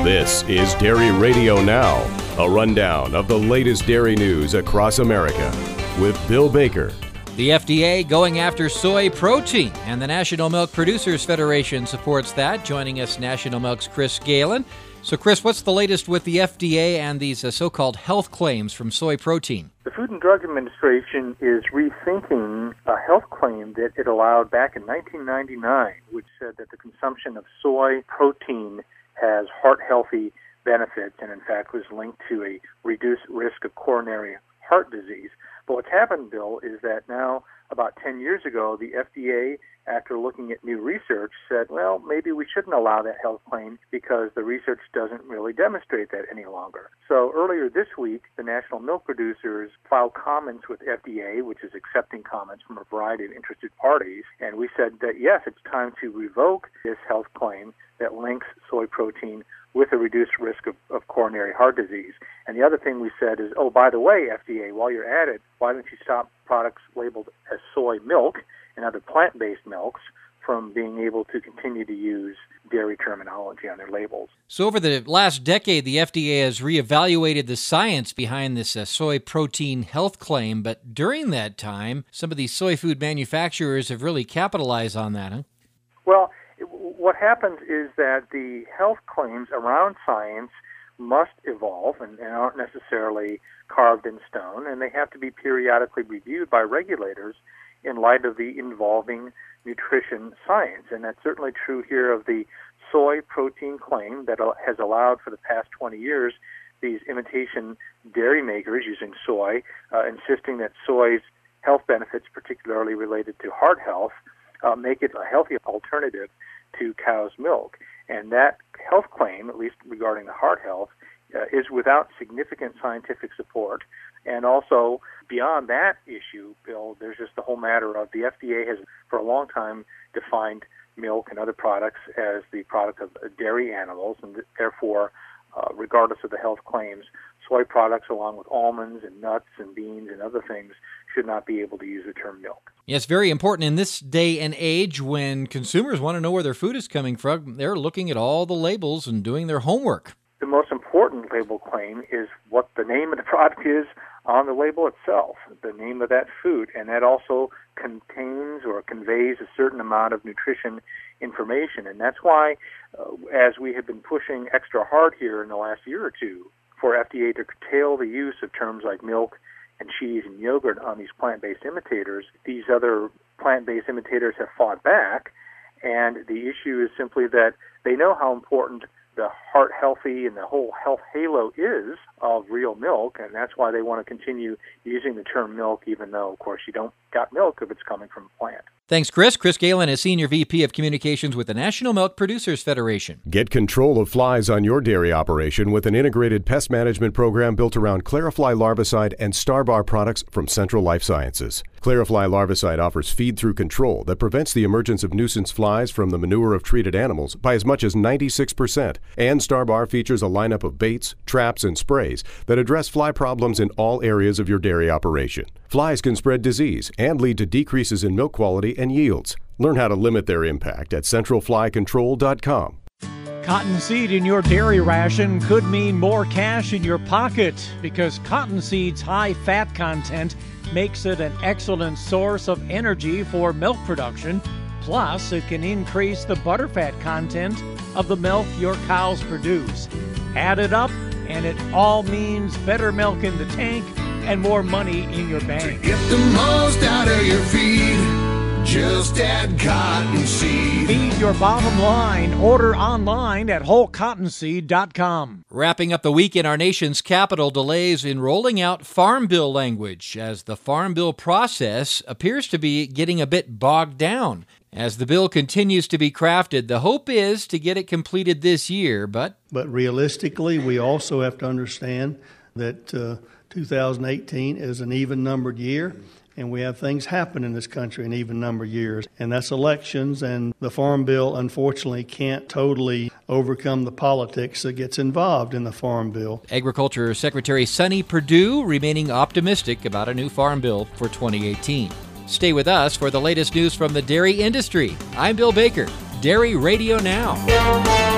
This is Dairy Radio Now, a rundown of the latest dairy news across America with Bill Baker. The FDA going after soy protein, and the National Milk Producers Federation supports that. Joining us, National Milk's Chris Galen. So, Chris, what's the latest with the FDA and these so-called health claims from soy protein? The Food and Drug Administration is rethinking a health claim that it allowed back in 1999, which said that the consumption of soy protein has heart-healthy benefits and, in fact, was linked to a reduced risk of coronary heart disease. But what's happened, Bill, is that now, about 10 years ago, the FDA, after looking at new research, said, well, maybe we shouldn't allow that health claim because the research doesn't really demonstrate that any longer. So earlier this week, the National Milk Producers filed comments with FDA, which is accepting comments from a variety of interested parties, and we said that, yes, it's time to revoke this health claim that links soy protein with a reduced risk of coronary heart disease. And the other thing we said is, oh, by the way, FDA, while you're at it, why don't you stop products labeled as soy milk and other plant-based milks from being able to continue to use dairy terminology on their labels? So over the last decade, the FDA has reevaluated the science behind this soy protein health claim, but during that time, some of these soy food manufacturers have really capitalized on that, huh? Well, what happens is that the health claims around science must evolve and aren't necessarily carved in stone, and they have to be periodically reviewed by regulators in light of the evolving nutrition science. And that's certainly true here of the soy protein claim that has allowed for the past 20 years these imitation dairy makers using soy, insisting that soy's health benefits, particularly related to heart health, make it a healthy alternative to cow's milk. And that health claim, at least regarding the heart health, is without significant scientific support. And also, beyond that issue, Bill, there's just the whole matter of the FDA has, for a long time, defined milk and other products as the product of dairy animals, and therefore, regardless of the health claims, soy products along with almonds and nuts and beans and other things should not be able to use the term milk. Yes, very important in this day and age when consumers want to know where their food is coming from. They're looking at all the labels and doing their homework. The most important label claim is what the name of the product is on the label itself, the name of that food, and that also contains or conveys a certain amount of nutrition information. And that's why, as we have been pushing extra hard here in the last year or two for FDA to curtail the use of terms like milk and cheese and yogurt on these plant-based imitators, these other plant-based imitators have fought back, and the issue is simply that they know how important the heart healthy and the whole health halo is of real milk, and that's why they want to continue using the term milk, even though, of course, you don't got milk if it's coming from a plant. Thanks, Chris. Chris Galen is Senior VP of Communications with the National Milk Producers Federation. Get control of flies on your dairy operation with an integrated pest management program built around Clarifly Larvicide and Starbar products from Central Life Sciences. Clarifly Larvicide offers feed-through control that prevents the emergence of nuisance flies from the manure of treated animals by as much as 96%. And Starbar features a lineup of baits, traps, and sprays that address fly problems in all areas of your dairy operation. Flies can spread disease and lead to decreases in milk quality and yields. Learn how to limit their impact at centralflycontrol.com. Cottonseed in your dairy ration could mean more cash in your pocket because cottonseed's high fat content makes it an excellent source of energy for milk production. Plus, it can increase the butterfat content of the milk your cows produce. Add it up, and it all means better milk in the tank and more money in your bank. To get the most out of your feed, just add Cottonseed. Feed your bottom line. Order online at wholecottonseed.com. Wrapping up the week in our nation's capital, delays in rolling out Farm Bill language as the Farm Bill process appears to be getting a bit bogged down. As the bill continues to be crafted, the hope is to get it completed this year, but realistically, we also have to understand that 2018 is an even-numbered year, and we have things happen in this country in even-numbered years, and that's elections, and the Farm Bill, unfortunately, can't totally overcome the politics that gets involved in the Farm Bill. Agriculture Secretary Sonny Perdue remaining optimistic about a new Farm Bill for 2018. Stay with us for the latest news from the dairy industry. I'm Bill Baker, Dairy Radio Now.